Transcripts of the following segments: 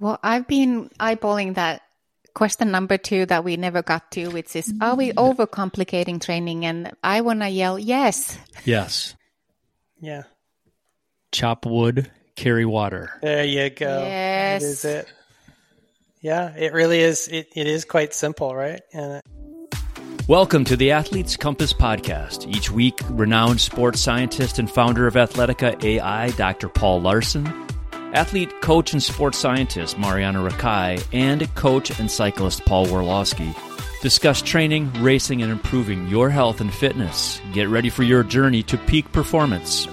Well, I've been eyeballing that question number 2 that we never got to, which is, are we overcomplicating training? And I want to yell, yes. Yes. Yeah. Chop wood, carry water. There you go. Yes. That is it. Yeah, it really is. It is quite simple, right? And Welcome to the Athletes Compass podcast. Each week, renowned sports scientist and founder of Athletica AI, Dr. Paul Larson, athlete, coach, and sports scientist Mariana Rakai, and coach and cyclist Paul Warlowski discuss training, racing, and improving your health and fitness. Get ready for your journey to peak performance.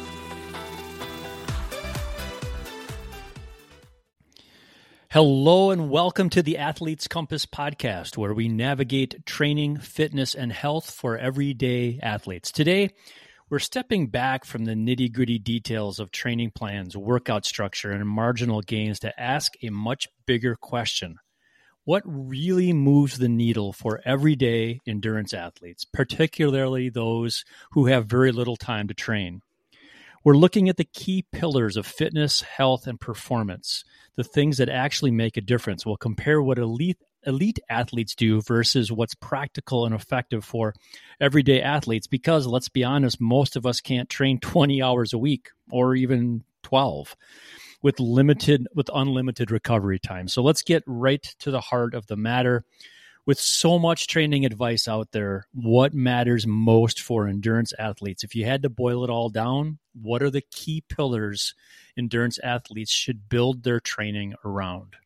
Hello and welcome to the Athletes Compass podcast, where we navigate training, fitness, and health for everyday athletes. Today, we're stepping back from the nitty-gritty details of training plans, workout structure, and marginal gains to ask a much bigger question. What really moves the needle for everyday endurance athletes, particularly those who have very little time to train? We're looking at the key pillars of fitness, health, and performance, the things that actually make a difference. We'll compare what elite athletes do versus what's practical and effective for everyday athletes, because let's be honest, most of us can't train 20 hours a week or even 12 with unlimited recovery time. So let's get right to the heart of the matter. With so much training advice out there, what matters most for endurance athletes? If you had to boil it all down, what are the key pillars endurance athletes should build their training around?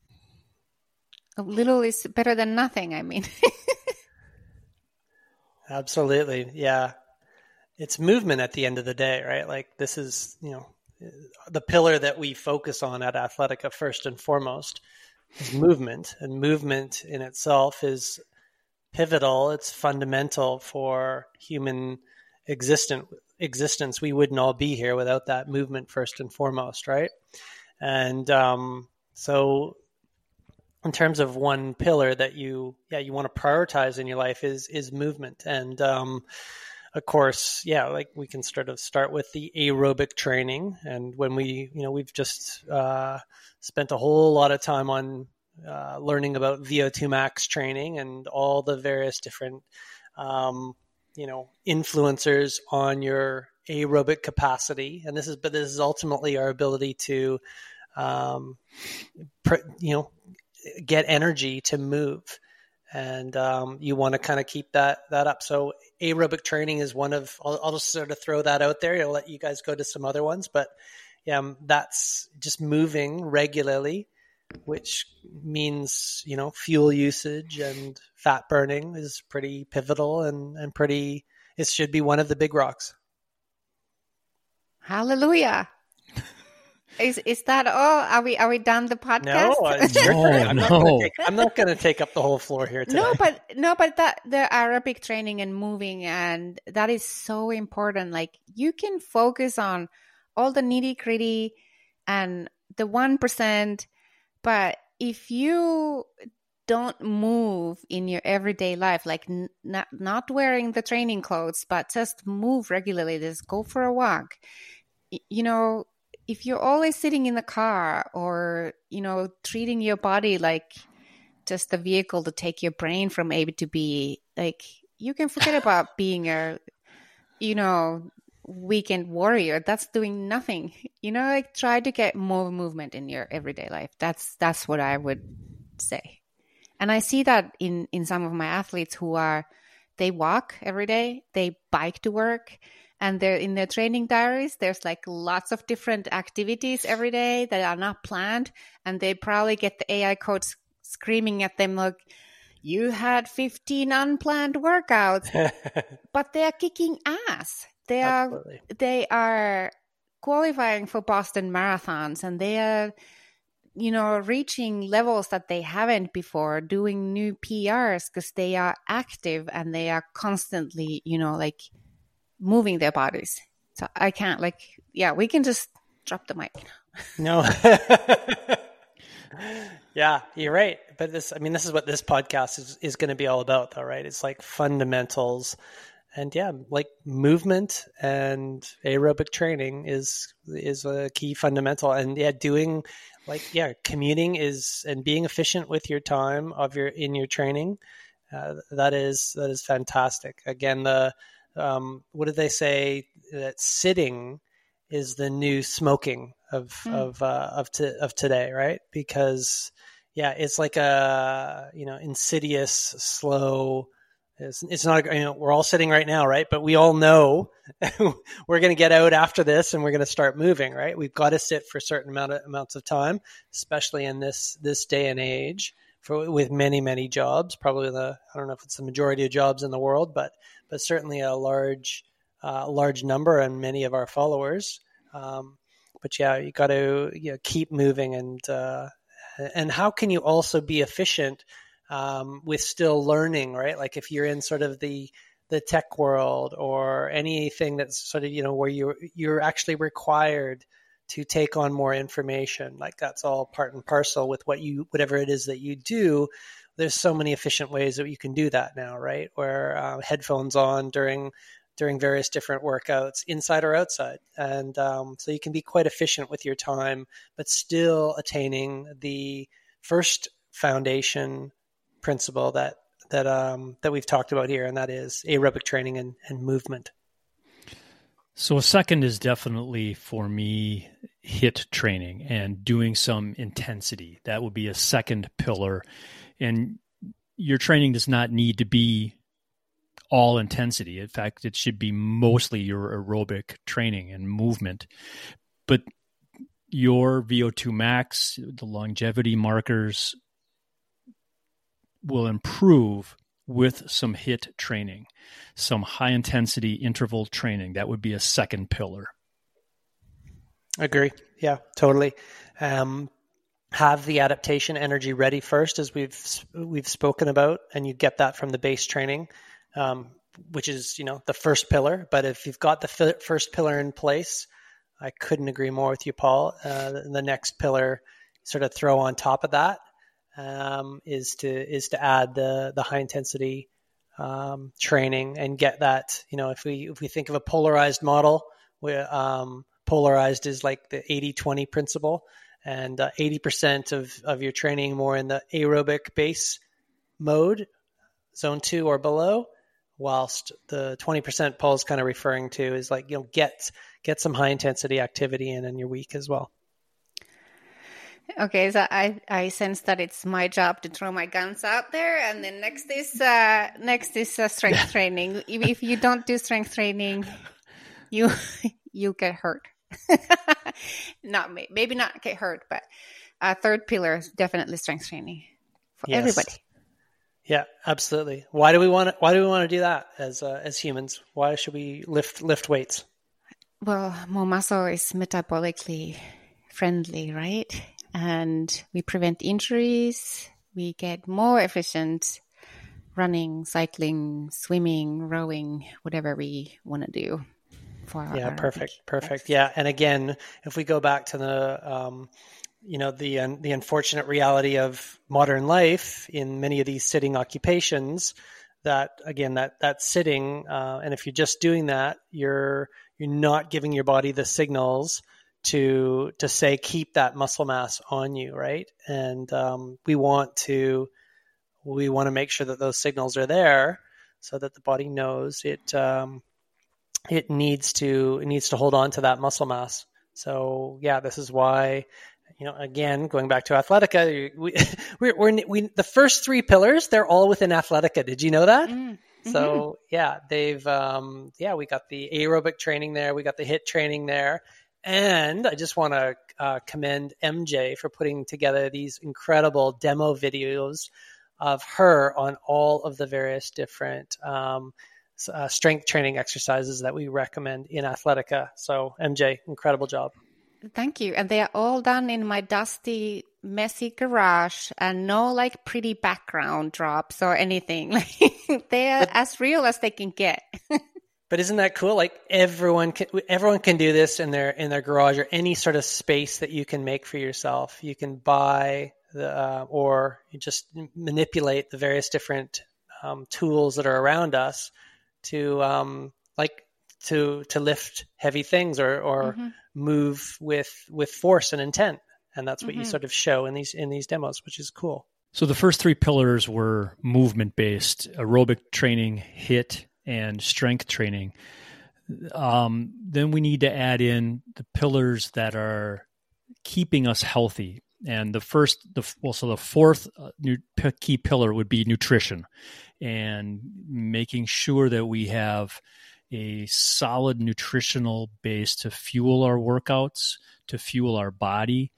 A little is better than nothing, I mean. absolutely. Yeah. It's movement at the end of the day, right? Like this is, the pillar that we focus on at Athletica first and foremost is movement. And movement in itself is pivotal. It's fundamental for human existence. We wouldn't all be here without that movement first and foremost, right? And so in terms of one pillar that you want to prioritize in your life is movement. And of course, like we can start with the aerobic training. And when we've just spent a whole lot of time on learning about VO2 max training and all the various different influencers on your aerobic capacity. And this is ultimately our ability to get energy to move. And you want to kind of keep that up. So aerobic training is one of, I'll just sort of throw that out there. I'll let you guys go to some other ones, but that's just moving regularly, which means, fuel usage and fat burning is pretty pivotal and it should be one of the big rocks. Hallelujah. Is that all? Are we done the podcast? I'm not going to take up the whole floor here today. But that the aerobic training and moving, and that is so important. Like you can focus on all the nitty gritty and the 1%, but if you don't move in your everyday life, like not wearing the training clothes, but just move regularly, just go for a walk, if you're always sitting in the car or, treating your body like just a vehicle to take your brain from A to B, like you can forget about being a, weekend warrior. That's doing nothing. Like try to get more movement in your everyday life. That's what I would say. And I see that in some of my athletes they walk every day, they bike to work. And they're in their training diaries, there's like lots of different activities every day that are not planned. And they probably get the AI coach screaming at them like, you had 15 unplanned workouts, but they are kicking ass. They are qualifying for Boston marathons, and they are, reaching levels that they haven't before, doing new PRs because they are active and they are constantly, moving their bodies. So I can't we can just drop the mic. No. Yeah, you're right. But this is what this podcast is going to be all about though, right? It's like fundamentals And yeah, like movement and aerobic training is a key fundamental. And yeah, doing commuting is, and being efficient with your time in your training. That is fantastic. Again, what did they say, that sitting is the new smoking of today, right? Because yeah, it's like a insidious, slow. It's not, we're all sitting right now, right? But we all know we're going to get out after this and we're going to start moving, right? We've got to sit for certain amounts of time, especially in this day and age, with many, many jobs. Probably I don't know if it's the majority of jobs in the world, but certainly a large number, and many of our followers. But yeah, you got to keep moving, and how can you also be efficient with still learning, right? Like if you're in sort of the tech world or anything that's sort of, where you're actually required to take on more information, like that's all part and parcel with whatever it is that you do. There's so many efficient ways that you can do that now, right? Where headphones on during various different workouts, inside or outside. And so you can be quite efficient with your time, but still attaining the first foundation principle that we've talked about here, and that is aerobic training and movement. So a second is definitely, for me, HIIT training and doing some intensity. That would be a second pillar. And your training does not need to be all intensity. In fact, it should be mostly your aerobic training and movement. But your VO2 max, the longevity markers, will improve with some HIIT training, some high intensity interval training. That would be a second pillar. Agree. Yeah, totally. Have the adaptation energy ready first, as we've spoken about, and you get that from the base training, which is the first pillar. But if you've got the first pillar in place, I couldn't agree more with you, Paul. The next pillar, sort of throw on top of that, is to add the high intensity training and get that. If we think of a polarized model, where polarized is like the 80-20 principle, and 80% of your training more in the aerobic base mode, zone 2 or below, whilst the 20% Paul's kind of referring to is like, get some high intensity activity in your week as well. Okay, so I sense that it's my job to throw my guns out there, and then next is strength training. If you don't do strength training, you get hurt. Maybe not get hurt, but third pillar is definitely strength training for everybody. Yeah, absolutely. Why do we want to do that as humans? Why should we lift weights? Well, more muscle is metabolically friendly, right? And we prevent injuries. We get more efficient running, cycling, swimming, rowing, whatever we want to do. Perfect. Yeah, and again, if we go back to the the unfortunate reality of modern life in many of these sitting occupations, that sitting, and if you're just doing that, you're not giving your body the signals to say keep that muscle mass on you, right? And we want to make sure that those signals are there so that the body knows it needs to hold on to that muscle mass. So yeah, this is why, again, going back to Athletica, we the first three pillars, they're all within Athletica. Did you know that? Mm-hmm. So yeah, they've we got the aerobic training there, we got the HIIT training there, and I just want to commend MJ for putting together these incredible demo videos of her on all of the various different strength training exercises that we recommend in Athletica. So MJ, incredible job. Thank you. And they are all done in my dusty, messy garage, and no pretty background drops or anything. They are as real as they can get. But isn't that cool? Like everyone can do this in their garage or any sort of space that you can make for yourself. You can buy or you just manipulate the various different tools that are around us to like to lift heavy things or move with force and intent. And that's what you sort of show in these demos, which is cool. So the first three pillars were movement-based: aerobic training, HIIT, and strength training. Then we need to add in the pillars that are keeping us healthy. And the fourth key pillar would be nutrition, and making sure that we have a solid nutritional base to fuel our workouts, to fuel our body.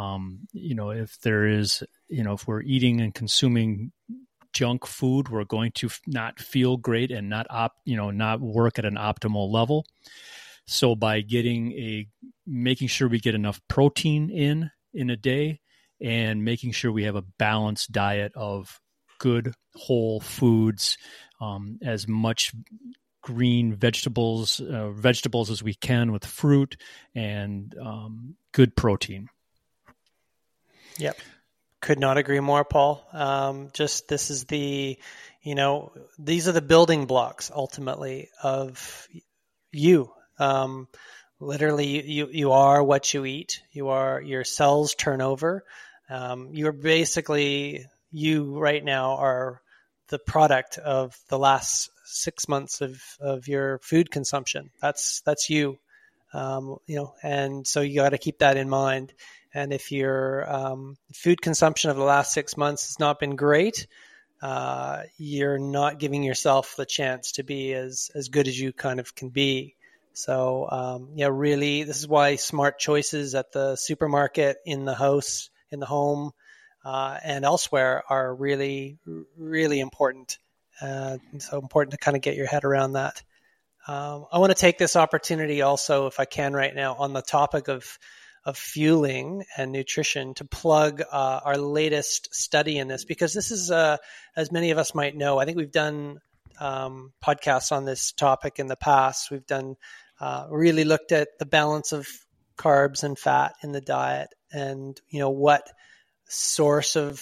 If we're eating and consuming junk food, we're going to not feel great and not work at an optimal level. So by making sure we get enough protein in a day, and making sure we have a balanced diet of good whole foods, as much green vegetables as we can, with fruit and good protein. Yep. Could not agree more, Paul. This is these are the building blocks ultimately of you. Literally, you are what you eat. Your cells turn over. You're basically, you right now are the product of the last 6 months of your food consumption. That's you. And so you got to keep that in mind. And if your food consumption of the last 6 months has not been great, you're not giving yourself the chance to be as good as you kind of can be. So, really, this is why smart choices at the supermarket, in the house, in the home, and elsewhere are really, really important. So important to kind of get your head around that. I want to take this opportunity also, if I can right now, on the topic of fueling and nutrition, to plug our latest study in this, because this is, as many of us might know, I think we've done podcasts on this topic in the past. We've done really looked at the balance of carbs and fat in the diet, and what source of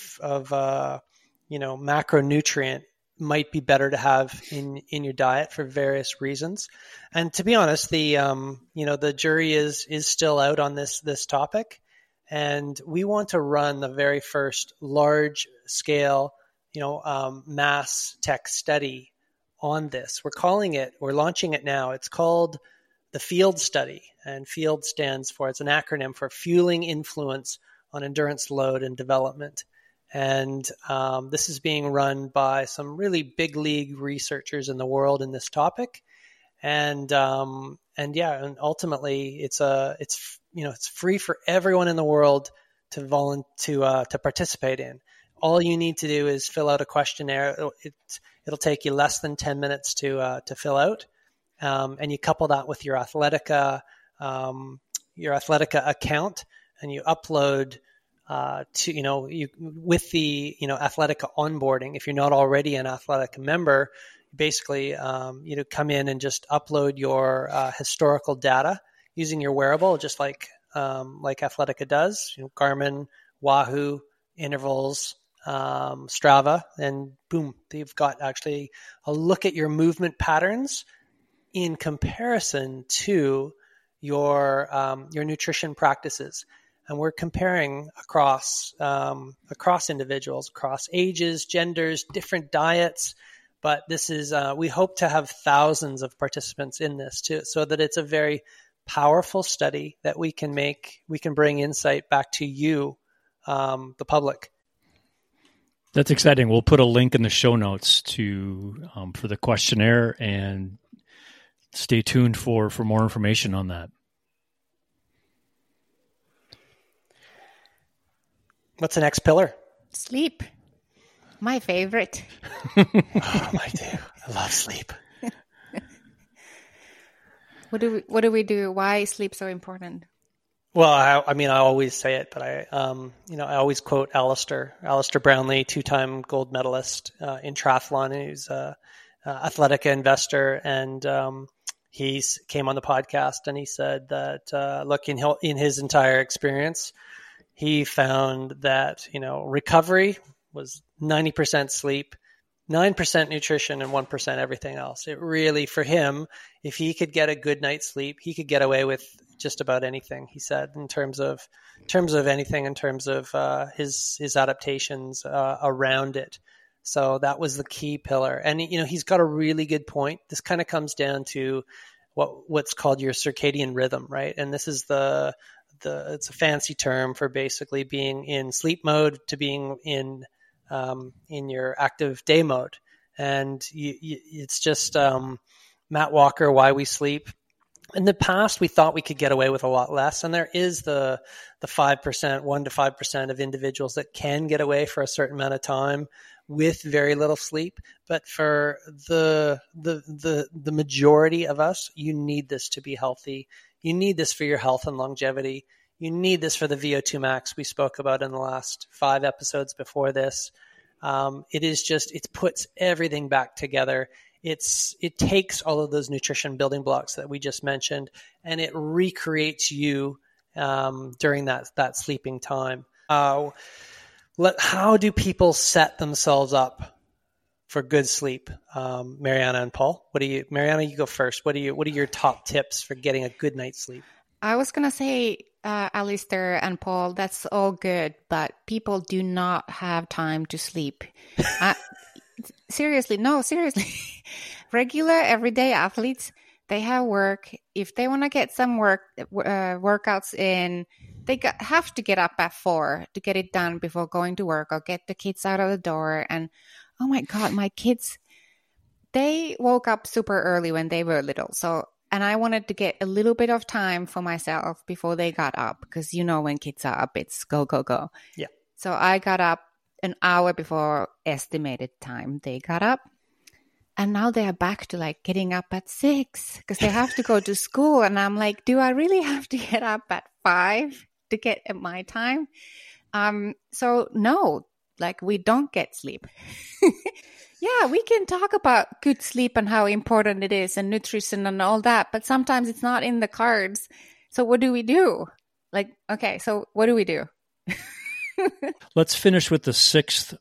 macronutrient might be better to have in your diet for various reasons. And to be honest, the jury is still out on this topic, and we want to run the very first large scale mass tech study on this. We're launching it now. It's called the FIELD study, and FIELD it's an acronym for Fueling Influence on Endurance Load and Development. And this is being run by some really big league researchers in the world in this topic. And ultimately it's free for everyone in the world to participate in. All you need to do is fill out a questionnaire. It'll take you less than 10 minutes to fill out. And you couple that with your Athletica account, and you upload with the Athletica onboarding. If you're not already an Athletica member, basically come in and just upload your historical data using your wearable, just like Athletica does. Garmin, Wahoo, intervals, Strava, and boom, they've got actually a look at your movement patterns in comparison to your nutrition practices. And we're comparing across individuals, across ages, genders, different diets. But this is, we hope to have thousands of participants in this too, so that it's a very powerful study that we can bring insight back to you, the public. That's exciting. We'll put a link in the show notes for the questionnaire, and stay tuned for more information on that. What's the next pillar? Sleep. My favorite. Oh, I do. I love sleep. What do we do? Why is sleep so important? Well, I always say it, but I always quote Alistair Brownlee, 2-time gold medalist in triathlon. He's a Athletica investor, and he came on the podcast and he said that look, in his entire experience, he found that recovery was 90% sleep, 9% nutrition and 1% everything else. It really, for him, if he could get a good night's sleep, he could get away with just about anything, he said, in terms of anything, in terms of his adaptations around it. So that was the key pillar. And, he's got a really good point. This kind of comes down to what's called your circadian rhythm, right? And this is it's a fancy term for basically being in sleep mode to being in your active day mode. And it's just Matt Walker, Why We Sleep. In the past, we thought we could get away with a lot less. And there is the 5%, 1% to 5% of individuals that can get away for a certain amount of time with very little sleep. But for the majority of us, you need this to be healthy. You need this for your health and longevity. You need this for the VO2 max we spoke about in the last 5 episodes before this. It puts everything back together. It takes all of those nutrition building blocks that we just mentioned, and it recreates you during that sleeping time. How do people set themselves up for good sleep? Mariana and Paul, Mariana, you go first. What are your top tips for getting a good night's sleep? I was going to say, Alistair and Paul, that's all good, but people do not have time to sleep. Seriously. Regular, everyday athletes, they have work. If they want to get some workouts in, they have to get up at 4 to get it done before going to work or get the kids out of the door. And oh my God, my kids, they woke up super early when they were little. And I wanted to get a little bit of time for myself before they got up, because when kids are up, it's go, go, go. Yeah. So I got up an hour before estimated time they got up. And now they are back to getting up at 6 because they have to go to school. And I'm like, do I really have to get up at 5 to get at my time? So no, we don't get sleep. Yeah, we can talk about good sleep and how important it is and nutrition and all that, but sometimes it's not in the cards. So what do we do? Okay, so what do we do? Let's finish with the 6th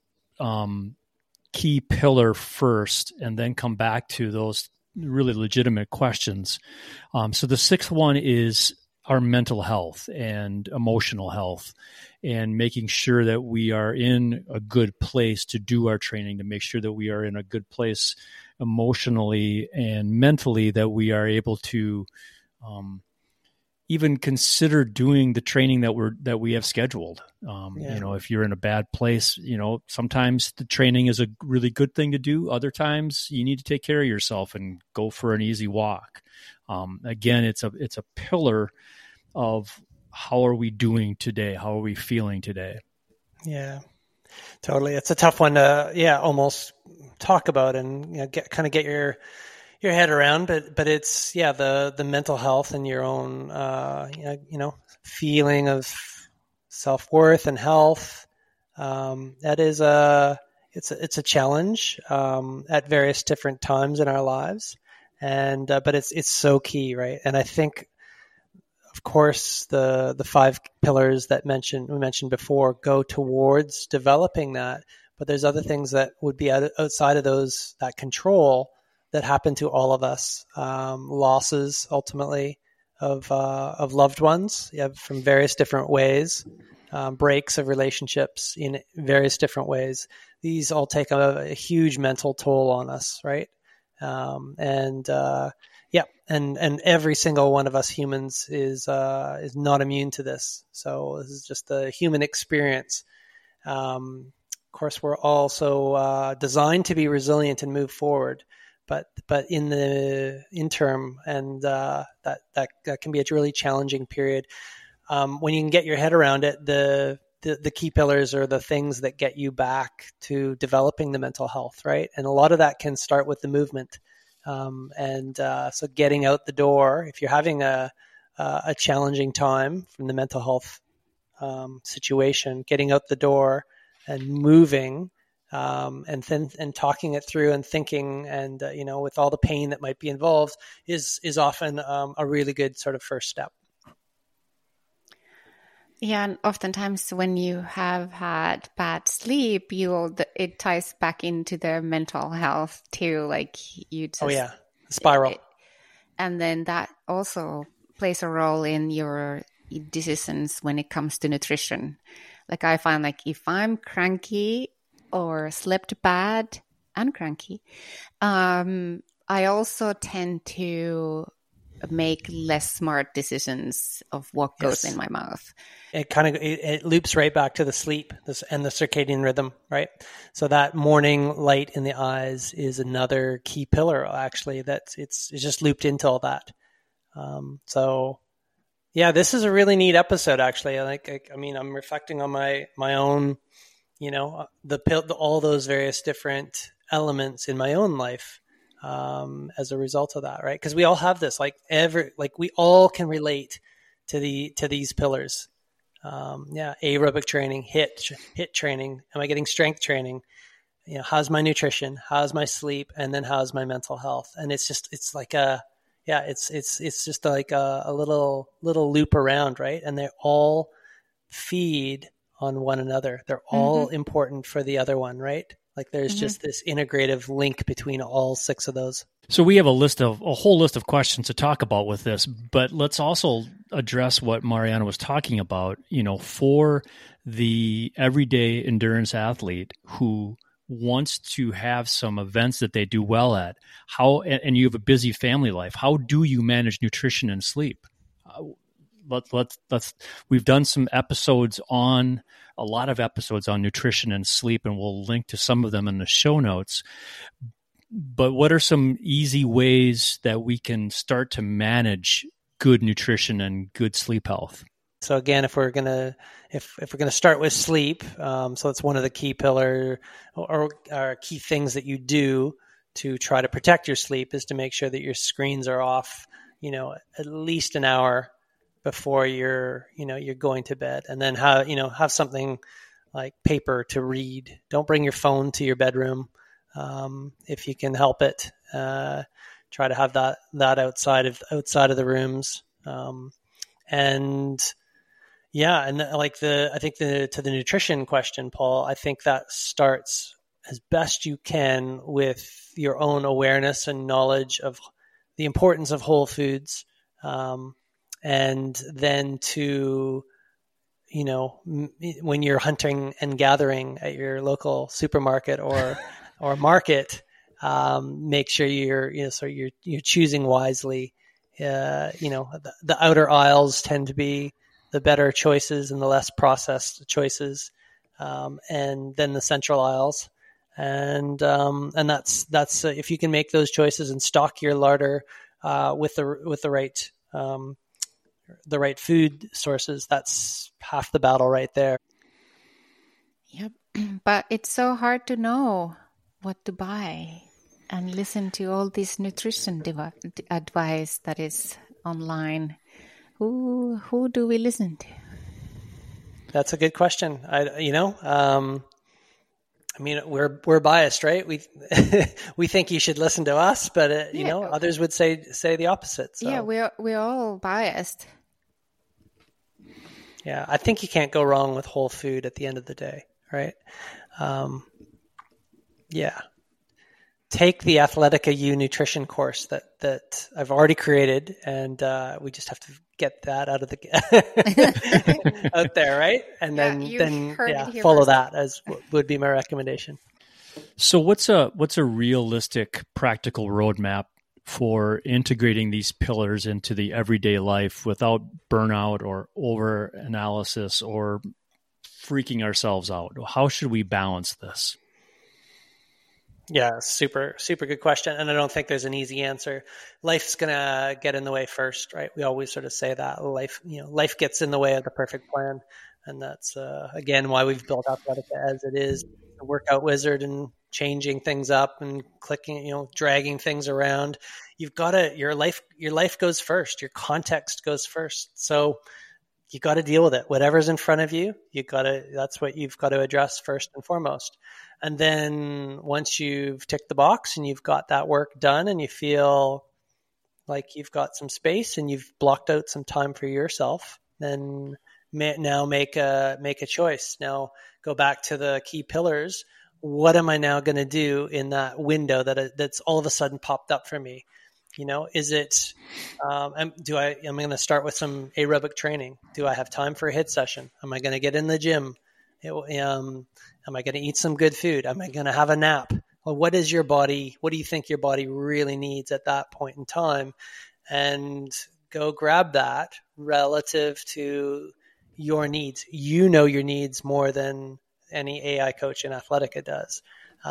key pillar first, and then come back to those really legitimate questions. So the 6th one is our mental health and emotional health, and making sure that we are in a good place to do our training, to make sure that we are in a good place emotionally and mentally, that we are able to even consider doing the training that we have scheduled. If you're in a bad place, sometimes the training is a really good thing to do. Other times you need to take care of yourself and go for an easy walk. Again, it's a pillar of how are we doing today? How are we feeling today? Yeah, totally. It's a tough one to, almost talk about and get your head around, but it's, the mental health and your own, feeling of self-worth and health. That is it's a challenge, at various different times in our lives. And, but it's so key, right? And I think, of course, the 5 pillars that we mentioned before go towards developing that, but there's other things that would be outside of that control that happen to all of us. Losses, ultimately, of loved ones, from various different ways, breaks of relationships in various different ways. These all take a huge mental toll on us, right? And every single one of us humans is not immune to this. So this is just the human experience. Of course, we're also designed to be resilient and move forward, but in the interim, and that can be a really challenging period. When you can get your head around it, the key pillars are the things that get you back to developing the mental health, right? And a lot of that can start with the movement. So getting out the door, if you're having a challenging time from the mental health situation, getting out the door and moving, and talking it through and thinking, and with all the pain that might be involved, is often a really good sort of first step. Yeah, and oftentimes when you have had bad sleep, it ties back into the mental health too. Like you Oh just, yeah, spiral. and then that also plays a role in your decisions when it comes to nutrition. Like I find, like if I'm cranky or slept bad and cranky, I also tend to make less smart decisions of what goes in my mouth. It loops right back to the sleep and the circadian rhythm, right? So that morning light in the eyes is another key pillar, actually. It's just looped into all that. So yeah, this is a really neat episode, actually. I mean, I'm reflecting on my own, all those various different elements in my own life as a result of that, right? Because we all have this, we all can relate to these pillars. Aerobic training, HIIT training. Am I getting strength training? How's my nutrition? How's my sleep? And then how's my mental health? And it's just just like a little loop around, right? And they all feed on one another. They're all important for the other one, right? Like there's just this integrative link between all 6 of those. So we have a whole list of questions to talk about with this, but let's also address what Mariana was talking about, for the everyday endurance athlete who wants to have some events that they do well at. And you have a busy family life. How do you manage nutrition and sleep? We've done a lot of episodes on nutrition and sleep, and we'll link to some of them in the show notes. But what are some easy ways that we can start to manage good nutrition and good sleep health? So again, if we're gonna start with sleep, so it's one of the key pillar or key things that you do to try to protect your sleep is to make sure that your screens are off, at least an hour before you're going to bed, and then have something like paper to read. Don't bring your phone to your bedroom. If you can help it, try to have that outside of the rooms. To the nutrition question, Paul, I think that starts as best you can with your own awareness and knowledge of the importance of whole foods. And then to, when you're hunting and gathering at your local supermarket or market, make sure you're choosing wisely. The outer aisles tend to be the better choices and the less processed choices, and then the central aisles, and that's if you can make those choices and stock your larder with the right food sources, that's half the battle right there. Yep, but it's so hard to know what to buy and listen to all this nutrition advice that is online. Who do we listen to? That's a good question. We're biased, right? We think you should listen to us, but others would say the opposite. So. Yeah, we're all biased. Yeah, I think you can't go wrong with whole food at the end of the day, right? Take the Athletica U nutrition course that I've already created, and we just have to get that out of out there, right? And then follow that as would be my recommendation. So what's a realistic practical roadmap for integrating these pillars into the everyday life without burnout or over analysis or freaking ourselves out? How should we balance this? Yeah, super, super good question. And I don't think there's an easy answer. Life's going to get in the way first, right? We always sort of say that life gets in the way of the perfect plan. And that's, again, why we've built Athletica as it is, a workout wizard, and changing things up and clicking, dragging things around. Your life goes first. Your context goes first. So you got to deal with it. Whatever's in front of you, that's what you've got to address first and foremost. And then once you've ticked the box and you've got that work done and you feel like you've got some space and you've blocked out some time for yourself, then now make a choice. Now go back to the key pillars. What am I now going to do in that window that's all of a sudden popped up for me? Is it, am I going to start with some aerobic training? Do I have time for a HIIT session? Am I going to get in the gym? Am I going to eat some good food? Am I going to have a nap? Well, what do you think your body really needs at that point in time? And go grab that relative to your needs. Your needs more than any AI coach in Athletica does.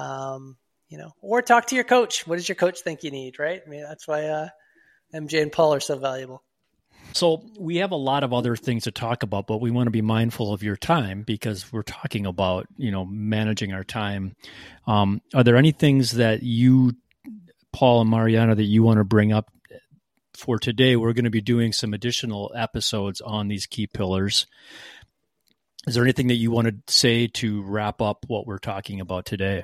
Or talk to your coach. What does your coach think you need, right? I mean, that's why MJ and Paul are so valuable. So we have a lot of other things to talk about, but we want to be mindful of your time because we're talking about, managing our time. Are there any things that you, Paul and Mariana, that you want to bring up for today? We're going to be doing some additional episodes on these key pillars. Is there anything that you want to say to wrap up what we're talking about today?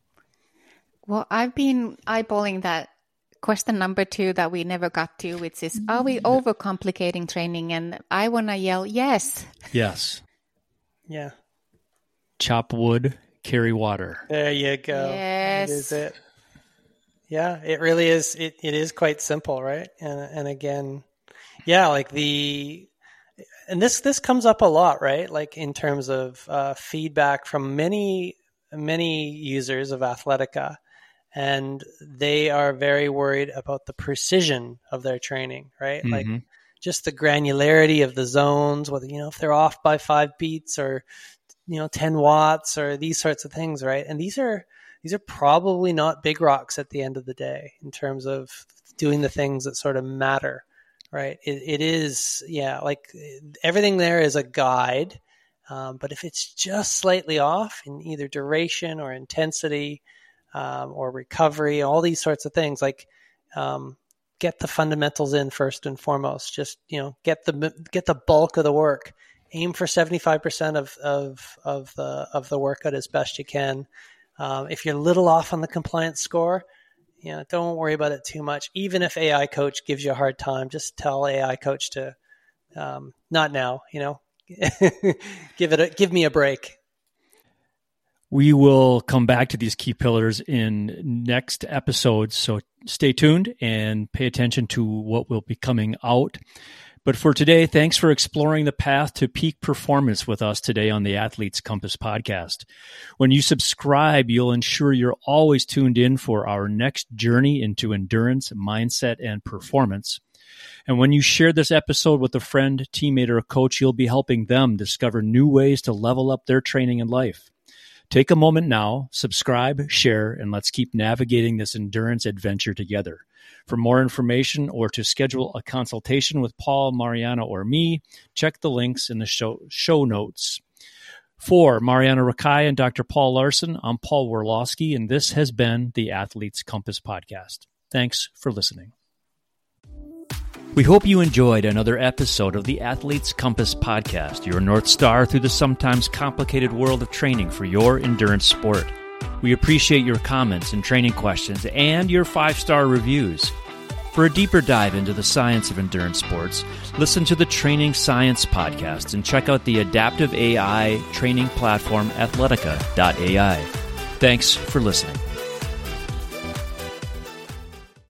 Well, I've been eyeballing that question number 2 that we never got to, which is, are we overcomplicating training? And I want to yell, yes. Yes. Yeah. Chop wood, carry water. There you go. Yes. That is it. Yeah, it really is. It is quite simple, right? And again, yeah, and this comes up a lot, right? Like in terms of feedback from many users of Athletica. And they are very worried about the precision of their training, right? Mm-hmm. Like just the granularity of the zones, whether, if they're off by 5 beats or, 10 watts or these sorts of things, right? And these are probably not big rocks at the end of the day in terms of doing the things that sort of matter, right? It is, like everything there is a guide. But if it's just slightly off in either duration or intensity, or recovery, all these sorts of things, like get the fundamentals in first and foremost. Just get the bulk of the work. Aim for 75% of the workout as best you can. If you're a little off on the compliance score, don't worry about it too much. Even if AI coach gives you a hard time, just tell AI coach to not now. Give me a break. We will come back to these key pillars in next episodes, so stay tuned and pay attention to what will be coming out. But for today, thanks for exploring the path to peak performance with us today on the Athletes Compass podcast. When you subscribe, you'll ensure you're always tuned in for our next journey into endurance, mindset, and performance. And when you share this episode with a friend, teammate, or a coach, you'll be helping them discover new ways to level up their training and life. Take a moment now, subscribe, share, and let's keep navigating this endurance adventure together. For more information or to schedule a consultation with Paul, Mariana, or me, check the links in the show notes. For Mariana Rakai and Dr. Paul Larson, I'm Paul Worlowski, and this has been the Athletes Compass podcast. Thanks for listening. We hope you enjoyed another episode of the Athletes Compass podcast, your North Star through the sometimes complicated world of training for your endurance sport. We appreciate your comments and training questions and your 5-star reviews. For a deeper dive into the science of endurance sports, listen to the Training Science podcast and check out the adaptive AI training platform Athletica.ai. Thanks for listening.